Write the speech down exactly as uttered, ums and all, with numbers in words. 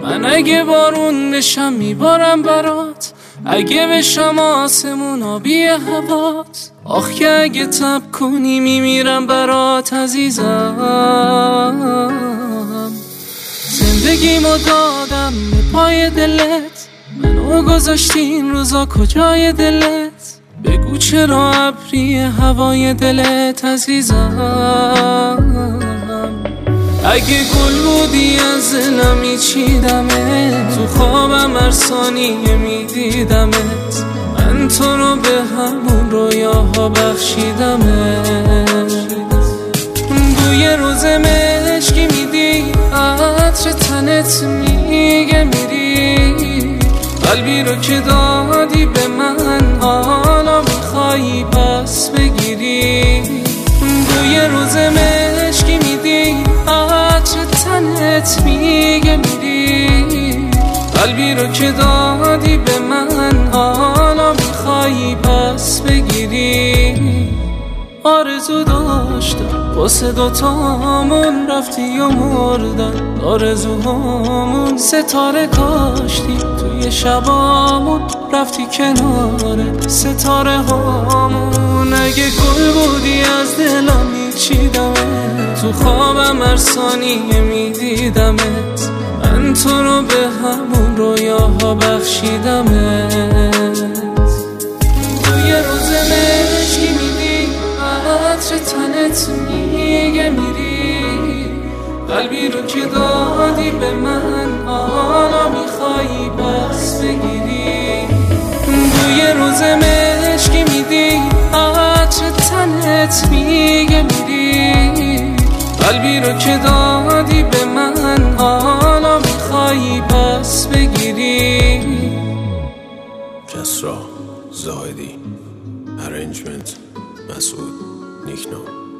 من اگه بارون بشم میبارم برات، اگه بشم آسمون آبی هوات. آخ که اگه تب کنی میمیرم برات عزیزم. زندگیمو دادم به پای دلت، منو گذاشتی این روزا کجای دلت؟ بگو چرا ابری هوای دلت عزیزم. اگه گل بودی از دلم میچیدمت، تو خوابم هر ثانیه میدیدمت. من تو رو به همون رویاها بخشیدمت. بوی روز مشکی میدی، عطر تنت میگه میری. قلبی رو که دادی به من، حالا میخوایی پس بگیری. بوی روز مشکی میدی، عطر تنت میگه میری. قلبی رو که دادی به من، حالا میخوایی پس بگیری. آرزو داشتم واسه دوتامون، رفتی و مردن آرزوهامون. ستاره کاشتی توی شبامون، رفتی کنار ستاره هامون. اگه گل بودی از دلم میچیدمت، تو خوابم هر ثانیه میدیدمت. من تو رو به همون رویاها بخشیدمت. توی روز مشکی میدی، عطر تنت میگه میری. قلبی رو که دادی به من، حالا میخوایی پس بگیری. توی روز مشکی میدی، عطر تنت میگه میری. قلبی رو که دادی به من، حالا میخوایی پس بگیری. کسرا زاهدی، ارنجمنت مسعود نیکنام.